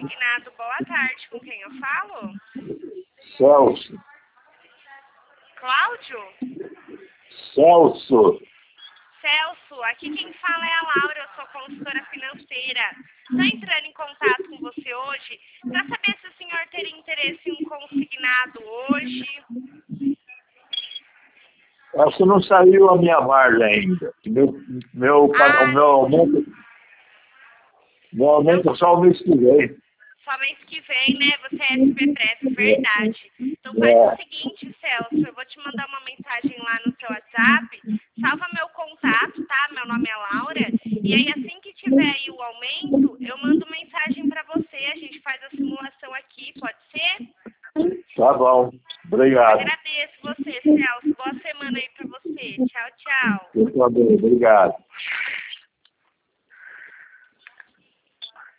consignado. Boa tarde, com quem eu falo? Celso. Cláudio? Celso. Celso, aqui quem fala é a Laura, eu sou consultora financeira. Estou entrando em contato com você hoje para saber se o senhor teria interesse em um consignado hoje. Acho que não saiu a minha margem ainda. Meu aumento é só o mês que vem. Só mês que vem, né? Você é SPPref, verdade. Então faz o seguinte, Celso, eu vou te mandar uma mensagem lá no seu WhatsApp, salva meu contato, tá? Meu nome é Laura, e aí assim que tiver aí o aumento, eu mando mensagem pra você, a gente faz a simulação aqui, pode ser? Tá bom. Obrigado. Agradeço você, Celso. Boa semana aí pra você. Tchau, tchau. Eu também. Obrigado.